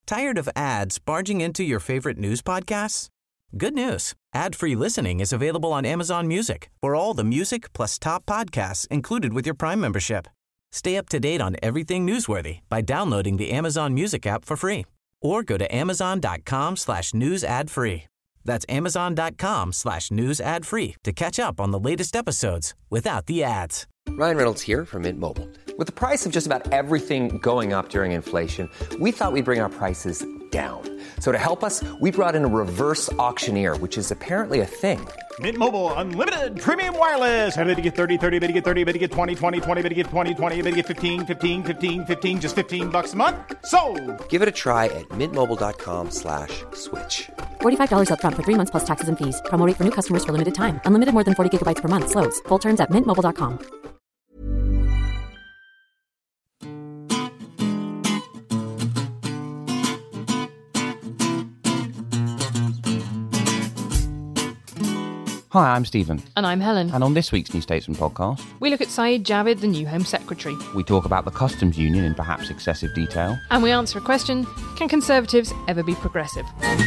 Tired of ads barging into your favorite news podcasts? Good news. Ad-free listening is available on Amazon Music for all the music plus top podcasts included with your Prime membership. Stay up to date on everything newsworthy by downloading the Amazon Music app for free or go to amazon.com/news ad free. That's amazon.com/news ad free to catch up on the latest episodes without the ads. Ryan Reynolds here from Mint Mobile. With the price of just about everything going up during inflation, we thought we'd bring our prices down. So to help us, we brought in a reverse auctioneer, which is apparently a thing. Mint Mobile Unlimited Premium Wireless. How to get 30, 30, bit to get 30, bit to get 20, 20, 20, bit to get 20, 20, bit to get 15, 15, 15, 15, just $15 a month? Sold! Give it a try at mintmobile.com/switch. $45 up front for 3 months plus taxes and fees. Promo rate for new customers for limited time. Unlimited more than 40 gigabytes per month. Slows full terms at mintmobile.com. Hi, I'm Stephen. And I'm Helen. And on this week's New Statesman podcast, we look at Sajid Javid, the new Home Secretary. We talk about the customs union in perhaps excessive detail. And we answer a question: can Conservatives ever be progressive?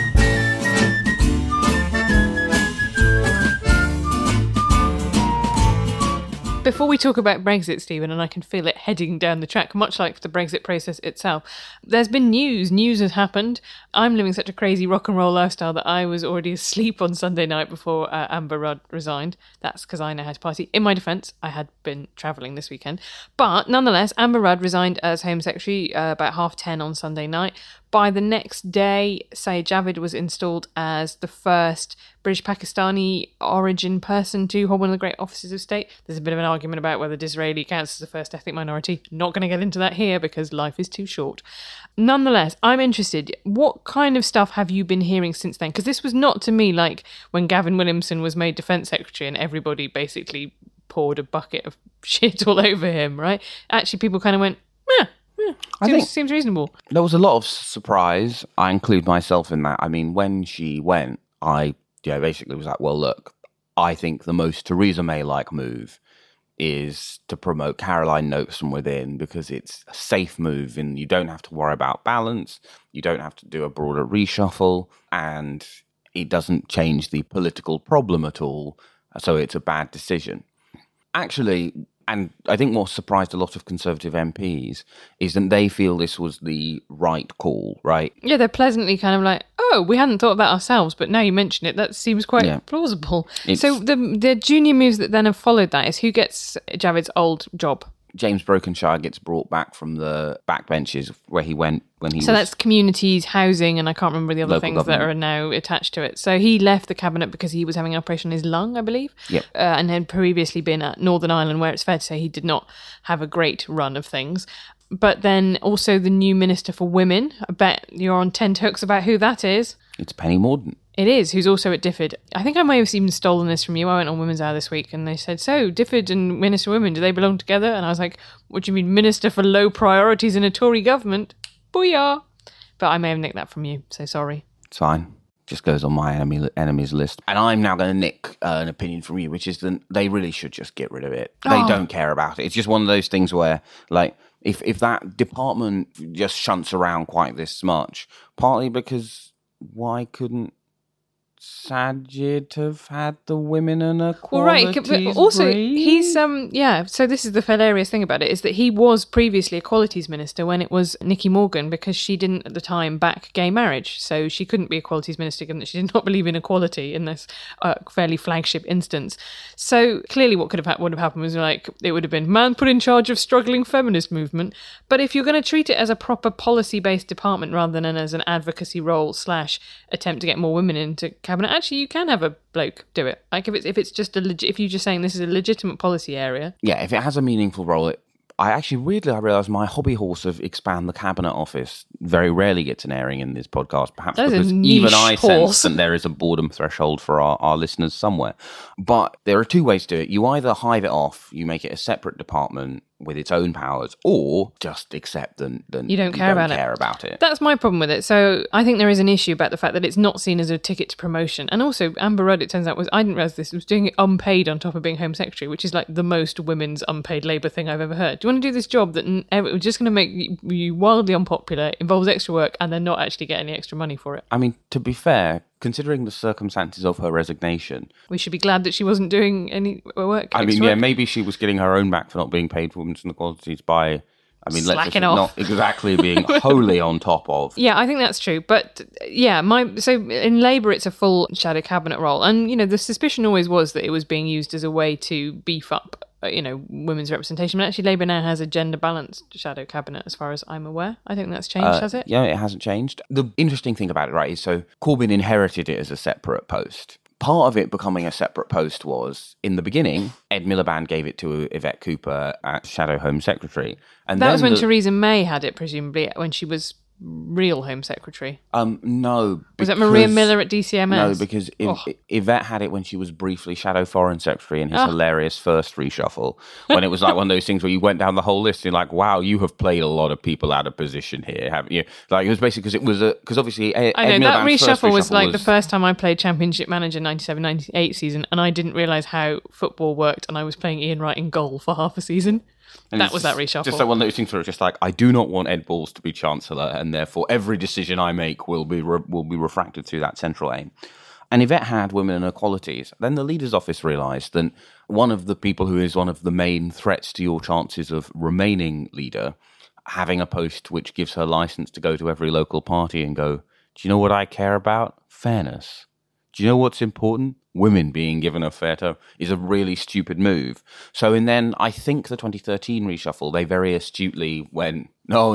Before we talk about Brexit, Stephen, and I can feel it heading down the track, much like the Brexit process itself, there's been news. News has happened. I'm living such a crazy rock and roll lifestyle that I was already asleep on Sunday night before Amber Rudd resigned. That's because I know how to party. In my defence, I had been travelling this weekend. But nonetheless, Amber Rudd resigned as Home Secretary about 10:30 on Sunday night. By the next day, Sajid Javid was installed as the first British Pakistani origin person to hold one of the great offices of state. There's a bit of an argument about whether Disraeli counts as the first ethnic minority. Not going to get into that here because life is too short. Nonetheless, I'm interested. What kind of stuff have you been hearing since then? Because this was not to me like when Gavin Williamson was made Defence Secretary and everybody basically poured a bucket of shit all over him, right? Actually, people kind of went, meh. Seems reasonable. There was a lot of surprise. I include myself in that. I mean, when she went, I basically was like, well, look, I think the most Theresa May-like move is to promote Caroline Noakes from within because it's a safe move and you don't have to worry about balance, you don't have to do a broader reshuffle, and it doesn't change the political problem at all, so it's a bad decision. Actually, and I think what surprised a lot of Conservative MPs is that they feel this was the right call, right? Yeah, they're pleasantly kind of like, oh, we hadn't thought of that ourselves, but now you mention it, that seems quite plausible. So the junior moves that then have followed that is who gets Javid's old job? James Brokenshire gets brought back from the backbenches where he went when he So that's communities, housing, and I can't remember the other things that are now attached to it. So he left the cabinet because he was having an operation on his lung, I believe. Yep. And had previously been at Northern Ireland, where it's fair to say he did not have a great run of things. But then also the new Minister for Women. I bet you're on tenterhooks about who that is. It's Penny Mordaunt. It is, who's also at DFID. I think I may have even stolen this from you. I went on Women's Hour this week and they said, so DFID and Minister for Women, do they belong together? And I was like, what do you mean, Minister for Low Priorities in a Tory government? Booyah! But I may have nicked that from you, so sorry. It's fine. Just goes on my enemies list. And I'm now going to nick an opinion from you, which is that they really should just get rid of it. They don't care about it. It's just one of those things where, like, if that department just shunts around quite this much, partly because why couldn't Sajid have had the women and equalities? Well, right, but also he's so this is the hilarious thing about it, is that he was previously Equalities Minister when it was Nicky Morgan, because she didn't at the time back gay marriage, so she couldn't be Equalities Minister given that she did not believe in equality in this fairly flagship instance. So clearly what would have happened was, like, it would have been man put in charge of struggling feminist movement. But if you're going to treat it as a proper policy-based department rather than as an advocacy role / attempt to get more women into cabinet, actually you can have a bloke do it. Like if it's just if you're just saying this is a legitimate policy area. Yeah, if it has a meaningful role. I realised my hobby horse of Expand the Cabinet Office very rarely gets an airing in this podcast, perhaps because even I sense that there is a boredom threshold for our listeners somewhere. But there are two ways to do it. You either hive it off, you make it a separate department, with its own powers, or just accept that you don't care about it. That's my problem with it. So I think there is an issue about the fact that it's not seen as a ticket to promotion. And also, Amber Rudd, it turns out, I didn't realise this, was doing it unpaid on top of being Home Secretary, which is like the most women's unpaid labour thing I've ever heard. Do you want to do this job that is just going to make you wildly unpopular, involves extra work, and then not actually get any extra money for it? I mean, to be fair, considering the circumstances of her resignation, we should be glad that she wasn't doing any work. I mean, yeah, maybe she was getting her own back for not being paid for women's inequalities by, I mean, let's just not exactly being wholly on top of. Yeah, I think that's true. But yeah, so in Labour, it's a full shadow cabinet role. And, the suspicion always was that it was being used as a way to beef up, women's representation. But actually, Labour now has a gender-balanced shadow cabinet, as far as I'm aware. I think that's changed, has it? Yeah, it hasn't changed. The interesting thing about it, right, is so Corbyn inherited it as a separate post. Part of it becoming a separate post was, in the beginning, Ed Miliband gave it to Yvette Cooper as Shadow Home Secretary. And that was when Theresa May had it, presumably, when she was real Home Secretary. No. Was that Maria Miller at DCMS? No, because Yvette had it when she was briefly Shadow Foreign Secretary in his hilarious first reshuffle, when it was like one of those things where you went down the whole list and you're like, wow, you have played a lot of people out of position here, haven't you? Like, it was basically because obviously Ed I know, that reshuffle was like the first time I played Championship Manager 97-98 season, and I didn't realise how football worked, and I was playing Ian Wright in goal for half a season. And that was that reshuffle. Just like one of those things where it's just like, I do not want Ed Balls to be Chancellor, and therefore every decision I make will be refracted through that central aim. And Yvette had women and equalities. Then the leader's office realised that one of the people who is one of the main threats to your chances of remaining leader, having a post which gives her licence to go to every local party and go, do you know what I care about? Fairness. Do you know what's important? Women being given a fair term is a really stupid move. So, and then I think the 2013 reshuffle, they very astutely went, no,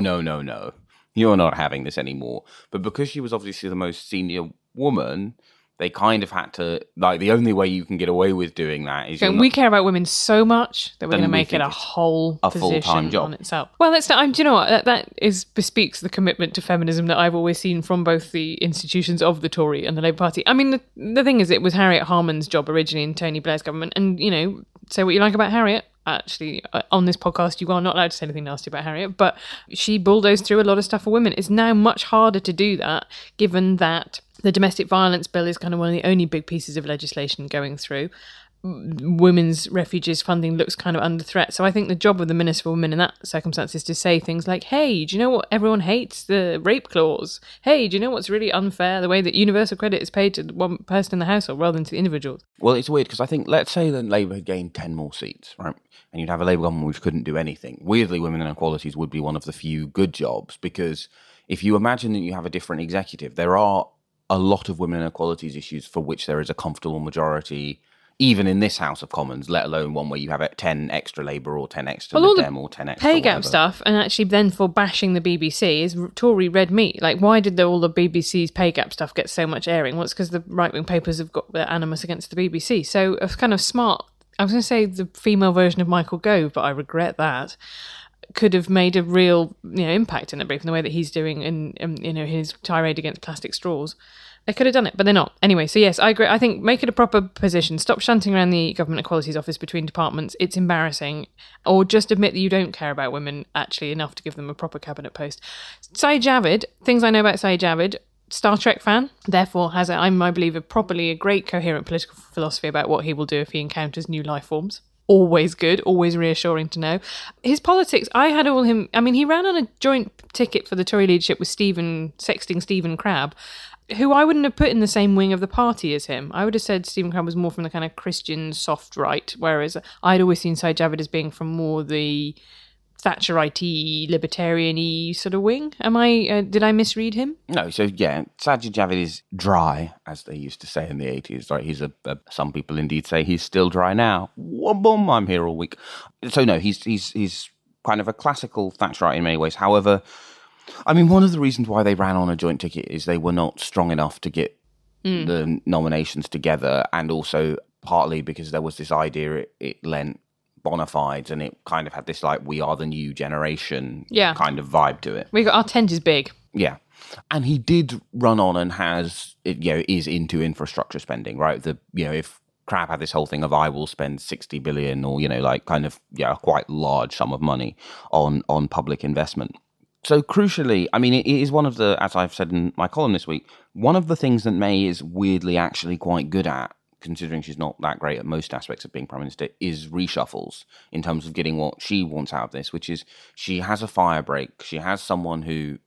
you're not having this anymore. But because she was obviously the most senior woman, they kind of had to, like, the only way you can get away with doing that is... we care about women so much that we're going to make it a whole full-time job on itself. Well, do you know what? That bespeaks the commitment to feminism that I've always seen from both the institutions of the Tory and the Labour Party. I mean, the thing is, it was Harriet Harman's job originally in Tony Blair's government. And, say what you like about Harriet. Actually, on this podcast, you are not allowed to say anything nasty about Harriet, but she bulldozed through a lot of stuff for women. It's now much harder to do that, given that the domestic violence bill is kind of one of the only big pieces of legislation going through. Women's refuges funding looks kind of under threat. So I think the job of the Minister for Women in that circumstance is to say things like, hey, do you know what everyone hates? The rape clause. Hey, do you know what's really unfair? The way that universal credit is paid to one person in the household rather than to the individuals. Well, it's weird because I think, let's say that Labour had gained 10 more seats, right? And you'd have a Labour government which couldn't do anything. Weirdly, women and equalities would be one of the few good jobs, because if you imagine that you have a different executive, there are a lot of women and equalities issues for which there is a comfortable majority, even in this House of Commons, let alone one where you have 10 extra Labour or 10 extra Lib Dem or 10 extra pay gap whatever. Stuff, and actually then for bashing the BBC is Tory red meat. Like, why did all the BBC's pay gap stuff get so much airing? Well, it's because the right-wing papers have got their animus against the BBC. So a kind of smart, I was going to say the female version of Michael Gove, but I regret that, could have made a real impact in the brief in the way that he's doing in his tirade against plastic straws. They could have done it, but they're not. Anyway, so yes, I agree. I think make it a proper position. Stop shunting around the Government Equalities Office between departments. It's embarrassing. Or just admit that you don't care about women actually enough to give them a proper cabinet post. Saeed Javid, things I know about Saeed Javid, Star Trek fan, therefore has, I believe, a great coherent political philosophy about what he will do if he encounters new life forms. Always good, always reassuring to know. His politics, he ran on a joint ticket for the Tory leadership with sexting Stephen Crabb, who I wouldn't have put in the same wing of the party as him. I would have said Stephen Crabb was more from the kind of Christian soft right, whereas I'd always seen Saeed Javid as being from more the Thatcherite-y, libertarian-y sort of wing. Did I misread him? No, so yeah, Saeed Javid is dry, as they used to say in the 80s. Right? He's some people indeed say he's still dry now. Boom, I'm here all week. So no, he's kind of a classical Thatcherite in many ways. However, I mean, one of the reasons why they ran on a joint ticket is they were not strong enough to get the nominations together, and also partly because there was this idea it lent bona fides, and it kind of had this like we are the new generation kind of vibe to it. Our tent is big. Yeah. And he did run on and is into infrastructure spending, right? If Crab had this whole thing of I will spend 60 billion or, a quite large sum of money on public investment. So crucially, I mean, it is one of the, as I've said in my column this week, one of the things that May is weirdly actually quite good at, considering she's not that great at most aspects of being Prime Minister, is reshuffles in terms of getting what she wants out of this, which is she has a fire break. She has someone who,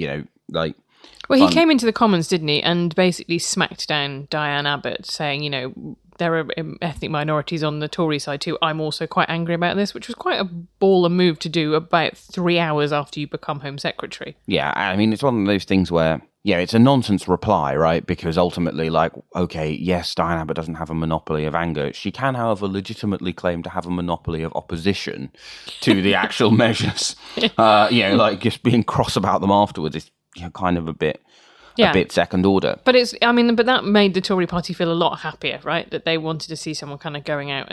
Well, he came into the Commons, didn't he, and basically smacked down Diane Abbott, saying, there are ethnic minorities on the Tory side too. I'm also quite angry about this, which was quite a baller move to do about 3 hours after you become Home Secretary. Yeah, I mean, it's one of those things where, it's a nonsense reply, right? Because ultimately, okay, yes, Diane Abbott doesn't have a monopoly of anger. She can, however, legitimately claim to have a monopoly of opposition to the actual measures. Just being cross about them afterwards is kind of a bit second order. But but that made the Tory party feel a lot happier, right? That they wanted to see someone kind of going out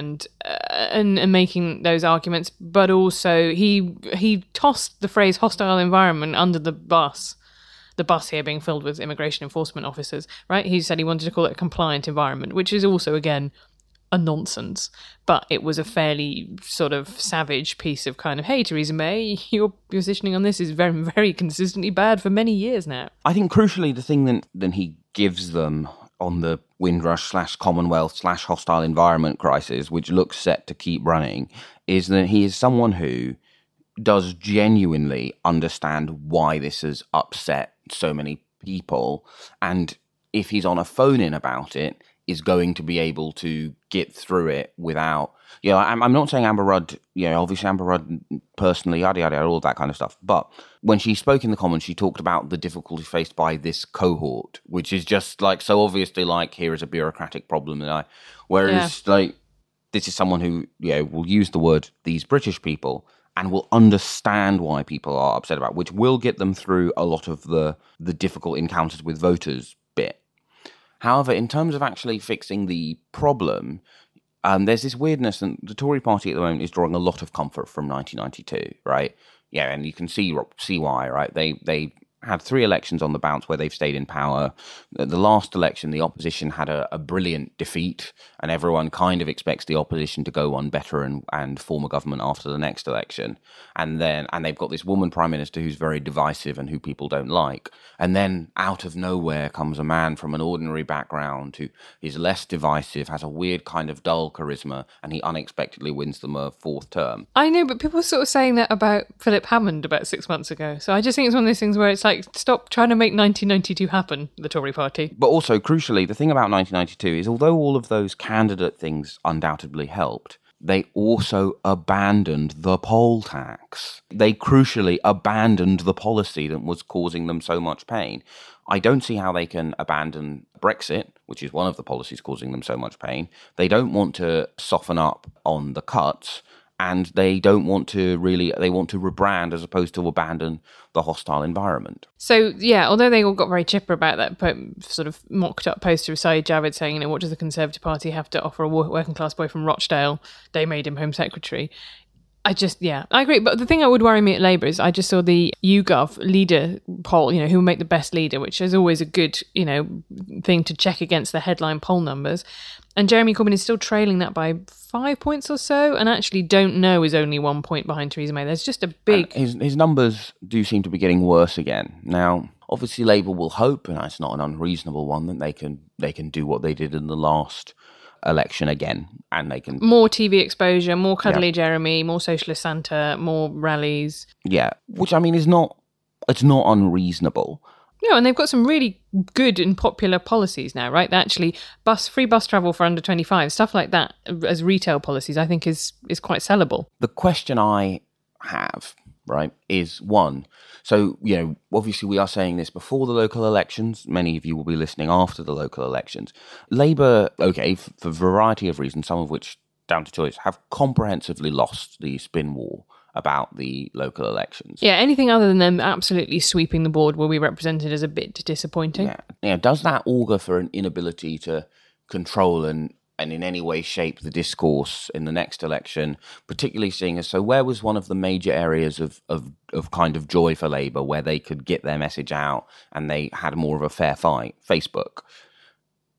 and making those arguments. But also he tossed the phrase hostile environment under the bus. The bus here being filled with immigration enforcement officers, right? He said he wanted to call it a compliant environment, which is also, again, a nonsense. But it was a fairly sort of savage piece of kind of, hey, Theresa May, your positioning on this is very, very consistently bad for many years now. I think crucially the thing that he gives them on the Windrush /Commonwealth /hostile environment crisis, which looks set to keep running, is that he is someone who does genuinely understand why this has upset so many people, and if he's on a phone-in about it, is going to be able to get through it without, I'm not saying Amber Rudd, obviously Amber Rudd personally, yada, yada, all that kind of stuff. But when she spoke in the Commons, she talked about the difficulty faced by this cohort, which is just so obviously here is a bureaucratic problem. Whereas this is someone who, will use the word these British people and will understand why people are upset about, which will get them through a lot of the difficult encounters with voters bit. However, in terms of actually fixing the problem, there's this weirdness, and the Tory party at the moment is drawing a lot of comfort from 1992, right? Yeah, and you can see why, right? They had 3 elections on the bounce where they've stayed in power. The last election, the opposition had a brilliant defeat, and everyone kind of expects the opposition to go on better and form a government after the next election. And they've got this woman prime minister who's very divisive and who people don't like. And then out of nowhere comes a man from an ordinary background who is less divisive, has a weird kind of dull charisma, and he unexpectedly wins them a 4th term. I know, but people were sort of saying that about Philip Hammond about 6 months ago. So I just think it's one of those things where it's stop trying to make 1992 happen, the Tory party. But also, crucially, the thing about 1992 is although all of those candidate things undoubtedly helped, they also abandoned the poll tax. They crucially abandoned the policy that was causing them so much pain. I don't see how they can abandon Brexit, which is one of the policies causing them so much pain. They don't want to soften up on the cuts, and they don't want to they want to rebrand as opposed to abandon the hostile environment. So, although they all got very chipper about that sort of mocked up poster of Saeed Javid saying, what does the Conservative Party have to offer a working class boy from Rochdale? They made him Home Secretary. I agree. But the thing that would worry me at Labour is I just saw the YouGov leader poll, who will make the best leader, which is always a good, thing to check against the headline poll numbers. And Jeremy Corbyn is still trailing that by 5 points or so, and actually Don't Know is only 1 point behind Theresa May. There's just a big... His numbers do seem to be getting worse again. Now, obviously Labour will hope, and it's not an unreasonable one, that they can do what they did in the last election again, and they can... More TV exposure, more cuddly Jeremy, more Socialist Santa, more rallies. Yeah, which I mean it's not unreasonable. No, and they've got some really good and popular policies now, right? That actually free bus travel for under 25, stuff like that as retail policies, I think is quite sellable. The question I have, right, is one. So, obviously we are saying this before the local elections. Many of you will be listening after the local elections. Labour, for a variety of reasons, some of which down to choice, have comprehensively lost the spin war about the local elections. Yeah, anything other than them absolutely sweeping the board will be represented as a bit disappointing. Yeah. Does that augur for an inability to control and in any way shape the discourse in the next election, particularly seeing as, so where was one of the major areas of kind of joy for Labour where they could get their message out and they had more of a fair fight? Facebook.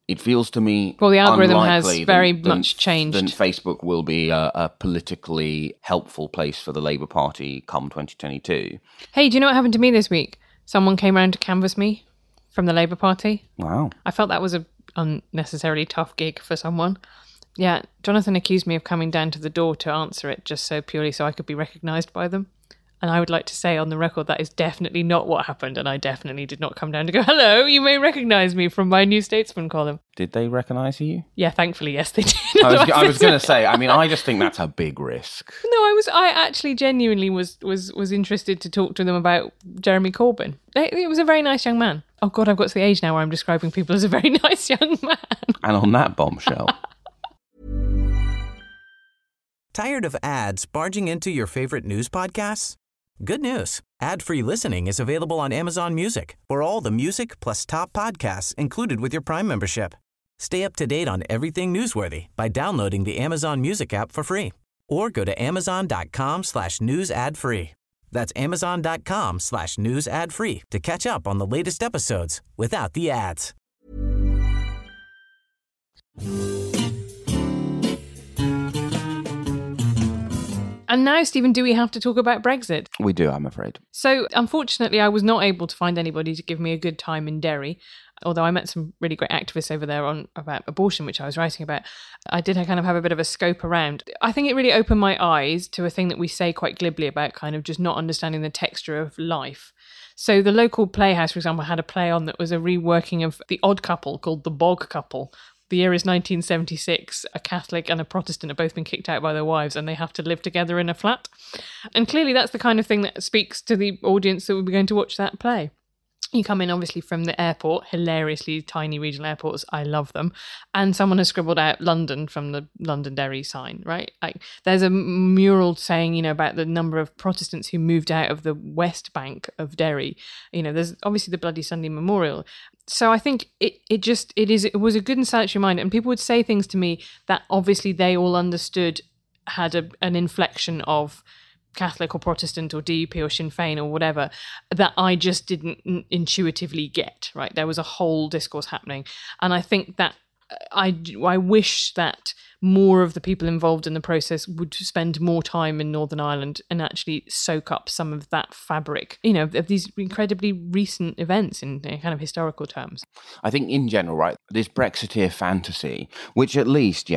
it feels to me Well, the algorithm has unlikely very much changed. Then Facebook will be a politically helpful place for the Labour Party come 2022. Hey, do you know what happened to me this week? Someone came around to canvass me from the Labour Party. Wow. I felt that was a unnecessarily tough gig for someone. Yeah, Jonathan accused me of coming down to the door to answer it just purely so I could be recognised by them. And I would like to say on the record that is definitely not what happened, and I definitely did not come down to go, hello, you may recognise me from my New Statesman column. Did they recognise you? Yeah, thankfully, yes, they did. I was going to say, I mean, I just think that's a big risk. No, I actually genuinely was interested to talk to them about Jeremy Corbyn. It was a very nice young man. Oh God, I've got to the age now where I'm describing people as a very nice young man. And on that bombshell. Tired of ads barging into your favorite news podcasts? Good news. Ad-free listening is available on Amazon Music for all the music plus top podcasts included with your Prime membership. Stay up to date on everything newsworthy by downloading the Amazon Music app for free or go to amazon.com/news ad free. That's amazon.com/news ad free to catch up on the latest episodes without the ads. And now, Stephen, do we have to talk about Brexit? We do, I'm afraid. So, unfortunately, I was not able to find anybody to give me a good time in Derry. Although I met some really great activists over there about abortion, which I was writing about. I did kind of have a bit of a scope around. I think it really opened my eyes to a thing that we say quite glibly about kind of just not understanding the texture of life. So the local playhouse, for example, had a play on that was a reworking of The Odd Couple called The Bog Couple. The year is 1976. A Catholic and a Protestant have both been kicked out by their wives and they have to live together in a flat. And clearly that's the kind of thing that speaks to the audience that will be going to watch that play. You come in, obviously, from the airport, hilariously tiny regional airports. I love them. And someone has scribbled out London from the Londonderry sign, right? Like, there's a mural saying, about the number of Protestants who moved out of the West Bank of Derry. There's obviously the Bloody Sunday Memorial. So I think it was a good and salutary reminder. And people would say things to me that obviously they all understood had an inflection of Catholic or Protestant or DUP or Sinn Féin or whatever that I just didn't intuitively get, right? There was a whole discourse happening. And I think that I wish that more of the people involved in the process would spend more time in Northern Ireland and actually soak up some of that fabric, of these incredibly recent events in kind of historical terms. I think in general, right, this Brexiteer fantasy, which at least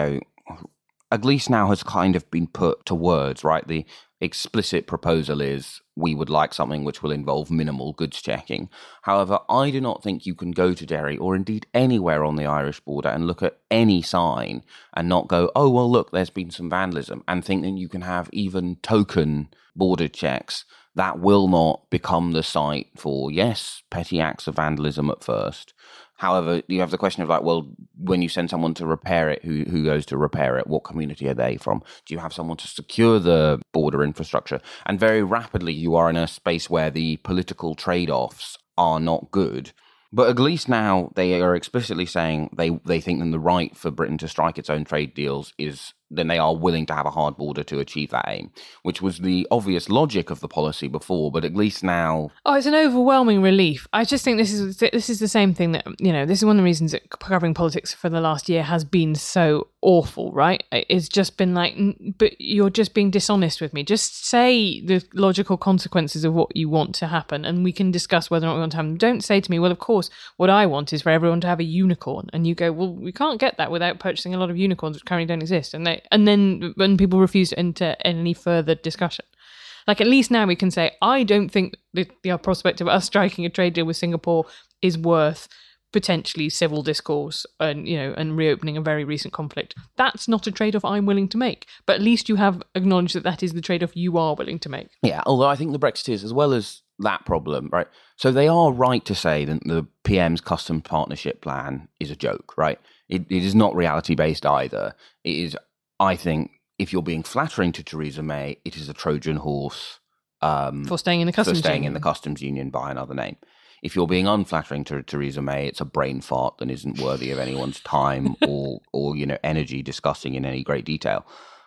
now has kind of been put to words, right? The explicit proposal is we would like something which will involve minimal goods checking. However, I do not think you can go to Derry or indeed anywhere on the Irish border and look at any sign and not go, oh, well, look, there's been some vandalism, and think that you can have even token border checks that will not become the site for, yes, petty acts of vandalism at first. However, you have the question of when you send someone to repair it, who goes to repair it? What community are they from? Do you have someone to secure the border infrastructure? And very rapidly, you are in a space where the political trade-offs are not good. But at least now they are explicitly saying they think that the right for Britain to strike its own trade deals is then they are willing to have a hard border to achieve that aim, which was the obvious logic of the policy before, but at least now... Oh, it's an overwhelming relief. I just think this is the same thing that, this is one of the reasons that covering politics for the last year has been so awful, right? It's just been like, but you're just being dishonest with me. Just say the logical consequences of what you want to happen, and we can discuss whether or not we want to have them. Don't say to me, well, of course, what I want is for everyone to have a unicorn. And you go, well, we can't get that without purchasing a lot of unicorns which currently don't exist. And then when people refuse to enter any further discussion. Like, at least now we can say, I don't think the prospect of us striking a trade deal with Singapore is worth potentially civil discourse and reopening a very recent conflict. That's not a trade-off I'm willing to make. But at least you have acknowledged that is the trade-off you are willing to make. Yeah, although I think the Brexiteers, as well as that problem, right? So they are right to say that the PM's customs partnership plan is a joke, right? It is not reality-based either. It is, I think, if you're being flattering to Theresa May, it is a Trojan horse for staying in the customs union by another name. If you're being unflattering to Theresa May, it's a brain fart that isn't worthy of anyone's time or energy discussing in any great detail.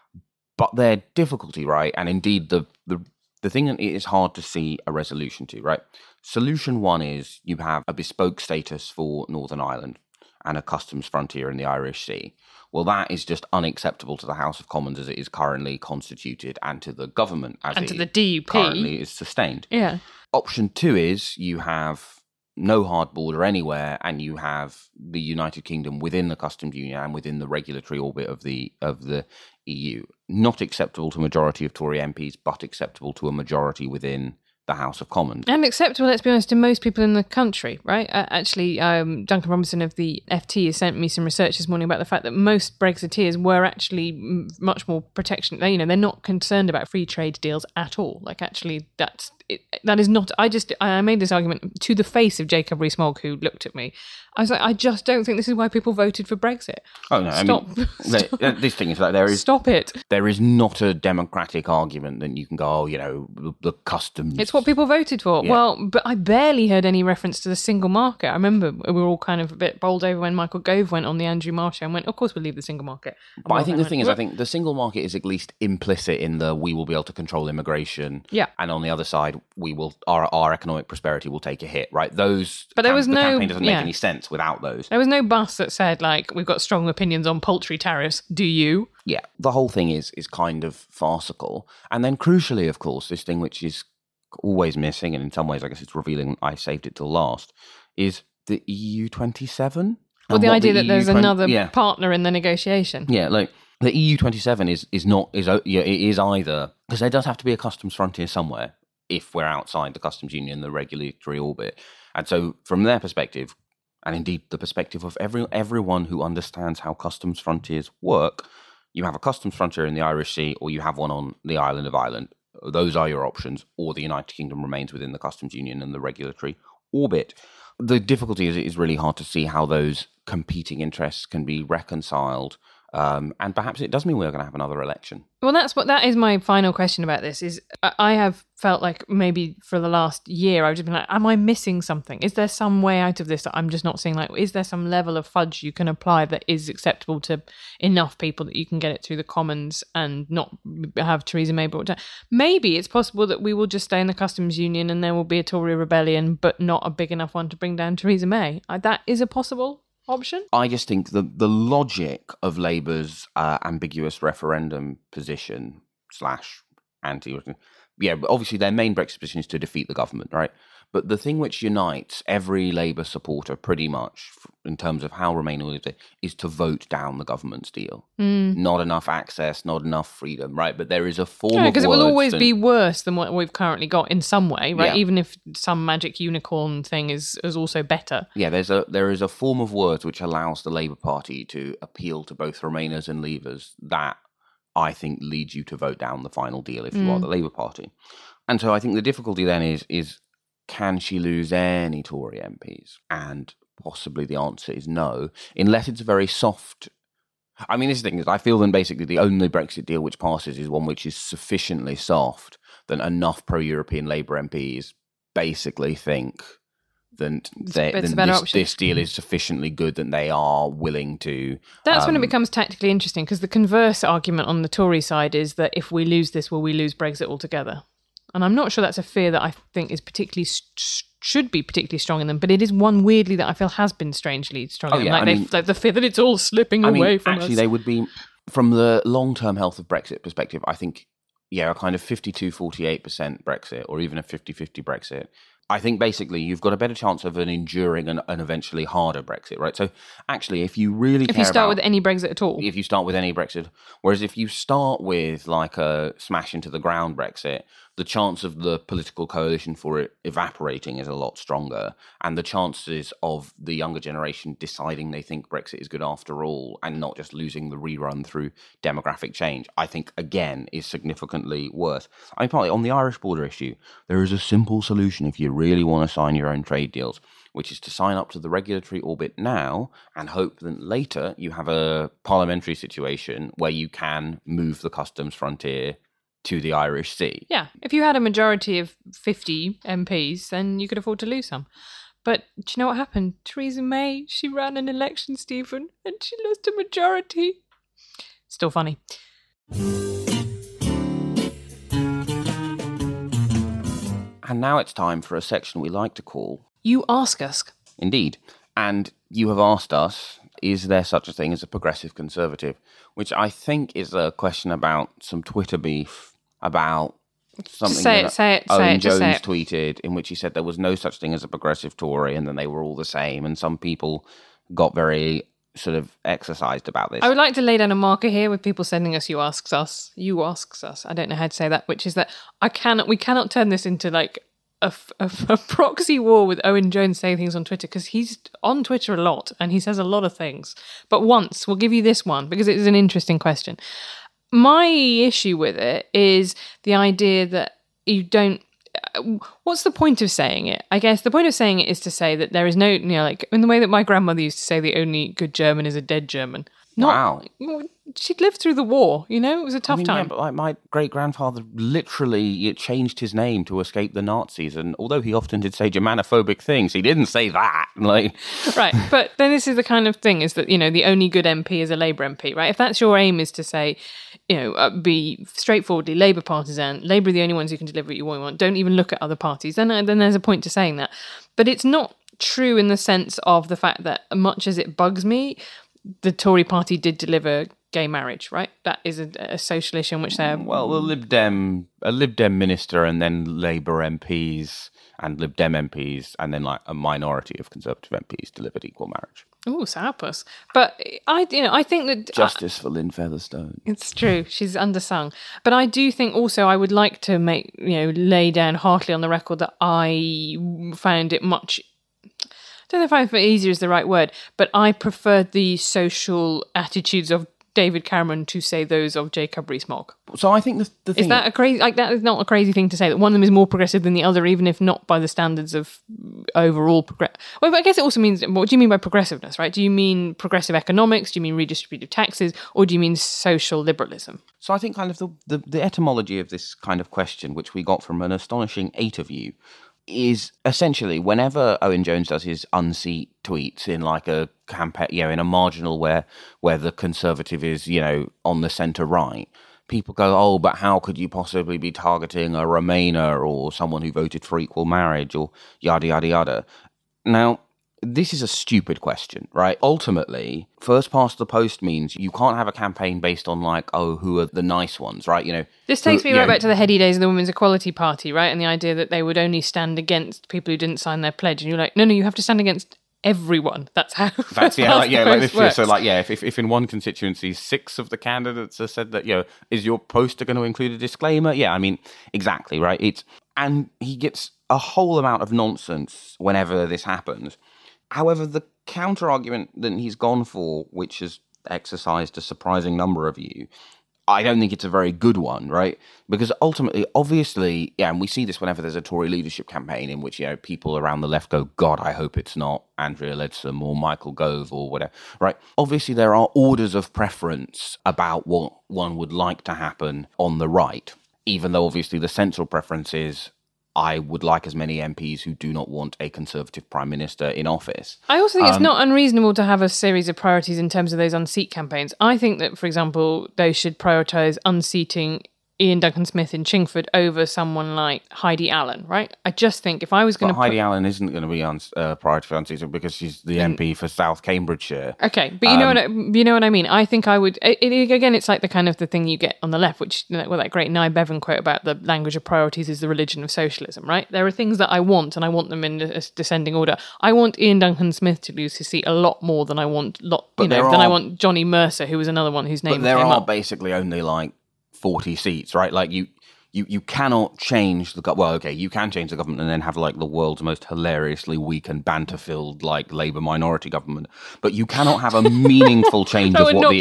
But their difficulty, right, and indeed the thing that it is hard to see a resolution to, right? Solution one is you have a bespoke status for Northern Ireland. and a customs frontier in the Irish Sea. Well, that is just unacceptable to the House of Commons as it is currently constituted, and to the government as And it to the DUP. currently is sustained. Yeah. Option 2 is you have no hard border anywhere, and you have the United Kingdom within the customs union and within the regulatory orbit of the EU. Not acceptable to a majority of Tory MPs, but acceptable to a majority within the House of Commons. And acceptable, let's be honest, to most people in the country, right? Actually, Duncan Robinson of the FT has sent me some research this morning about the fact that most Brexiteers were actually much more protection. You know, they're not concerned about free trade deals at all. Like, actually, that is not. I made this argument to the face of Jacob Rees-Mogg, who looked at me. I was like, I just don't think this is why people voted for Brexit. Oh no! Stop. This thing is like there is. Stop it. There is not a democratic argument that you can go, oh, you know, the customs. It's what people voted for. Yeah. Well, but I barely heard any reference to the single market. I remember we were all kind of a bit bowled over when Michael Gove went on the Andrew Marr show and went, of course we'll leave the single market. But I think the thing is, I think the single market is at least implicit in the we will be able to control immigration. Yeah. And on the other side, we will our economic prosperity will take a hit, right? Those. But there was the no- campaign doesn't make yeah. any sense without those. There was no bus that said, like, we've got strong opinions on poultry tariffs. Do you? Yeah, the whole thing is kind of farcical. And then crucially, of course, this thing which is always missing, and in some ways I guess it's revealing I saved it till last, is the EU27. Well, the idea that there's another yeah. partner in the negotiation. Yeah, like the EU27 is either, because there does have to be a customs frontier somewhere if we're outside the customs union, the regulatory orbit. And so from their perspective, and indeed the perspective of everyone who understands how customs frontiers work, you have a customs frontier in the Irish Sea or you have one on the island of Ireland. Those are your options, or the United Kingdom remains within the customs union and the regulatory orbit. The difficulty is it is really hard to see how those competing interests can be reconciled. And perhaps it does mean we're going to have another election. Well, that is my final question about this. Is I have felt like maybe for the last year I've just been like, am I missing something? Is there some way out of this that I'm just not seeing? Like, is there some level of fudge you can apply that is acceptable to enough people that you can get it through the Commons and not have Theresa May brought down? Maybe it's possible that we will just stay in the customs union and there will be a Tory rebellion, but not a big enough one to bring down Theresa May. That is a possible option. I just think the logic of Labour's ambiguous referendum position / anti, yeah, but obviously their main Brexit position is to defeat the government, right? But the thing which unites every Labour supporter pretty much in terms of how Remain will live is to vote down the government's deal. Not enough access, not enough freedom, right? But there is a form of because it will words always and- be worse than what we've currently got in some way, right? Yeah. Even if some magic unicorn thing is also better. Yeah, there is a form of words which allows the Labour Party to appeal to both Remainers and Leavers that I think leads you to vote down the final deal if you are the Labour Party. And so I think the difficulty then is can she lose any Tory MPs? And possibly the answer is no, unless it's a very soft. I mean, this thing is, I feel then basically the only Brexit deal which passes is one which is sufficiently soft that enough pro-European Labour MPs basically think that this deal is sufficiently good that they are willing to. That's when it becomes tactically interesting, because the converse argument on the Tory side is that if we lose this, will we lose Brexit altogether? And I'm not sure that's a fear that I think is particularly should be particularly strong in them, but it is one weirdly that I feel has been strangely strong. in them. Like the fear that it's all slipping away from us. Actually, they would be, from the long-term health of Brexit perspective, I think, yeah, a kind of 52-48% Brexit, or even a 50-50 Brexit. I think basically you've got a better chance of an enduring and eventually harder Brexit, right? So actually, if you really if you start with any Brexit at all. If you start with any Brexit, whereas if you start with like a smash into the ground Brexit, the chance of the political coalition for it evaporating is a lot stronger. And the chances of the younger generation deciding they think Brexit is good after all and not just losing the rerun through demographic change, I think, again, is significantly worse. I mean, partly on the Irish border issue, there is a simple solution if you really want to sign your own trade deals, which is to sign up to the regulatory orbit now and hope that later you have a parliamentary situation where you can move the customs frontier to the Irish Sea. Yeah, if you had a majority of 50 MPs, then you could afford to lose some. But do you know what happened? Theresa May, she ran an election, Stephen, and she lost a majority. Still funny. And now it's time for a section we like to call You Ask Us. Indeed. And you have asked us, is there such a thing as a progressive conservative? Which I think is a question about some Twitter beef about something Owen Jones tweeted, in which he said there was no such thing as a progressive Tory and then they were all the same. And some people got very sort of exercised about this. I would like to lay down a marker here with people sending us you asks us. I don't know how to say that, which is that we cannot turn this into like a proxy war with Owen Jones saying things on Twitter, because he's on Twitter a lot and he says a lot of things. But once, we'll give you this one because it is an interesting question. My issue with it is the idea that you don't... What's the point of saying it? I guess the point of saying it is to say that there is no, like in the way that my grandmother used to say, the only good German is a dead German. Wow. She'd lived through the war, it was a tough time. Yeah, but like my great-grandfather literally changed his name to escape the Nazis, and although he often did say Germanophobic things, he didn't say that. Right, but then this is the kind of thing, is that, the only good MP is a Labour MP, right? If that's your aim, is to say, be straightforwardly Labour partisan, Labour are the only ones who can deliver what you want, don't even look at other parties, then there's a point to saying that. But it's not true in the sense of the fact that, much as it bugs me, the Tory party did deliver gay marriage, right? That is a social issue in which they're... Well, a Lib Dem minister and then Labour MPs and Lib Dem MPs and then like a minority of Conservative MPs delivered equal marriage. Oh, sourpuss. But I think that... Justice for Lynn Featherstone. It's true. She's undersung. But I do think also I would like to lay down heartily on the record that I found it much... I don't know if I think easier is the right word, but I preferred the social attitudes of David Cameron to, say, those of Jacob Rees-Mogg. So I think the thing... Is that that is not a crazy thing to say, that one of them is more progressive than the other, even if not by the standards of overall Well, but I guess it also means, what do you mean by progressiveness, right? Do you mean progressive economics? Do you mean redistributive taxes? Or do you mean social liberalism? So I think kind of the etymology of this kind of question, which we got from an astonishing 8 of you, is essentially whenever Owen Jones does his unseat tweets in like a campaign, in a marginal where the Conservative is, on the centre right, people go, oh, but how could you possibly be targeting a Remainer or someone who voted for equal marriage or yada, yada, yada. Now, this is a stupid question, right? Ultimately, first past the post means you can't have a campaign based on like, oh, who are the nice ones, right? This takes me right back to the heady days of the Women's Equality Party, right? And the idea that they would only stand against people who didn't sign their pledge. And you're like, no, you have to stand against everyone. That's how. That's if in one constituency 6 of the candidates have said that, is your poster going to include a disclaimer? Yeah, I mean, exactly, right? And he gets a whole amount of nonsense whenever this happens. However, the counter-argument that he's gone for, which has exercised a surprising number of you, I don't think it's a very good one, right? Because ultimately, obviously, and we see this whenever there's a Tory leadership campaign in which, people around the left go, God, I hope it's not Andrea Leadsom or Michael Gove or whatever, right? Obviously, there are orders of preference about what one would like to happen on the right, even though obviously the central preference is, I would like as many MPs who do not want a Conservative Prime Minister in office. I also think it's not unreasonable to have a series of priorities in terms of those unseat campaigns. I think that, for example, they should prioritise unseating Ian Duncan-Smith in Chingford over someone like Heidi Allen, right? I just think if I was going to... But Heidi Allen isn't going to be priority for unseating because she's the MP for South Cambridgeshire. Okay, but you know what I mean. I think I would... Again, it's like the kind of the thing you get on the left, which, that great Nye Bevan quote about the language of priorities is the religion of socialism, right? There are things that I want, and I want them in a descending order. I want Ian Duncan-Smith to lose his seat a lot more than I want... I want Johnny Mercer, who was another one whose name came up. But there are basically only like 40 seats, right? Like you cannot change you can change the government and then have like the world's most hilariously weak and banter-filled like Labour minority government, but you cannot have a meaningful change of what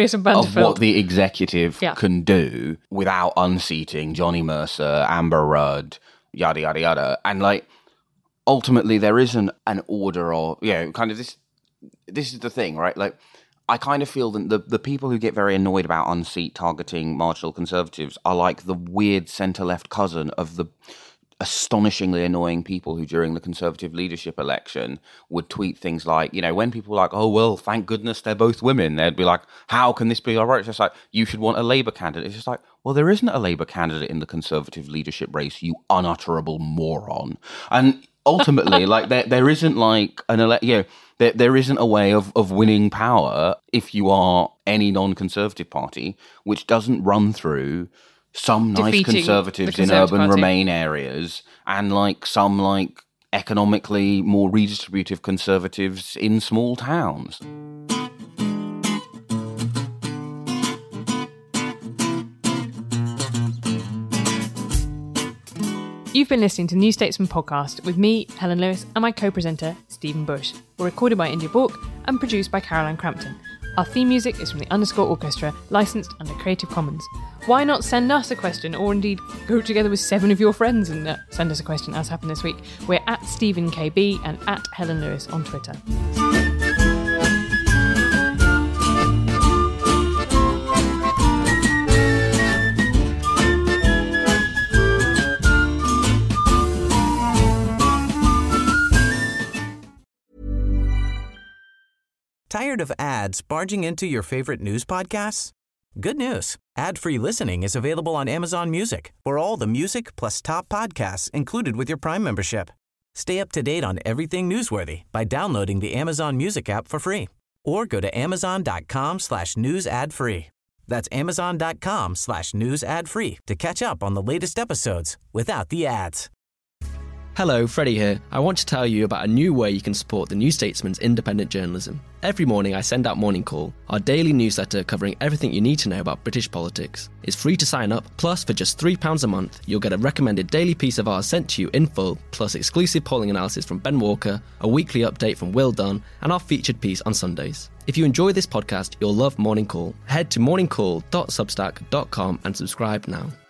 the executive can do without unseating Johnny Mercer, Amber Rudd, yada yada yada. And like ultimately there isn't an order or kind of this is the thing, right? Like I kind of feel that the people who get very annoyed about unseat targeting marginal Conservatives are like the weird centre-left cousin of the astonishingly annoying people who during the Conservative leadership election would tweet things like, when people are like, oh, well, thank goodness they're both women, they'd be like, how can this be all right? It's just like, you should want a Labour candidate. It's just like, well, there isn't a Labour candidate in the Conservative leadership race, you unutterable moron. And ultimately, like there isn't like there isn't a way of winning power if you are any non-conservative party which doesn't run through some nice Defeating conservatives the in Conservative urban Party. Remain areas and like some like economically more redistributive conservatives in small towns. You've been listening to New Statesman Podcast with me, Helen Lewis, and my co-presenter, Stephen Bush. We're recorded by India Bourke and produced by Caroline Crampton. Our theme music is from the Underscore Orchestra, licensed under Creative Commons. Why not send us a question, or indeed go together with 7 of your friends and send us a question, as happened this week? We're at StephenKB and at Helen Lewis on Twitter. Tired of ads barging into your favorite news podcasts? Good news. Ad-free listening is available on Amazon Music for all the music plus top podcasts included with your Prime membership. Stay up to date on everything newsworthy by downloading the Amazon Music app for free or go to amazon.com/news ad free. That's amazon.com/news ad free to catch up on the latest episodes without the ads. Hello, Freddie here. I want to tell you about a new way you can support the New Statesman's independent journalism. Every morning I send out Morning Call, our daily newsletter covering everything you need to know about British politics. It's free to sign up, plus for just £3 a month, you'll get a recommended daily piece of ours sent to you in full, plus exclusive polling analysis from Ben Walker, a weekly update from Will Dunn, and our featured piece on Sundays. If you enjoy this podcast, you'll love Morning Call. Head to morningcall.substack.com and subscribe now.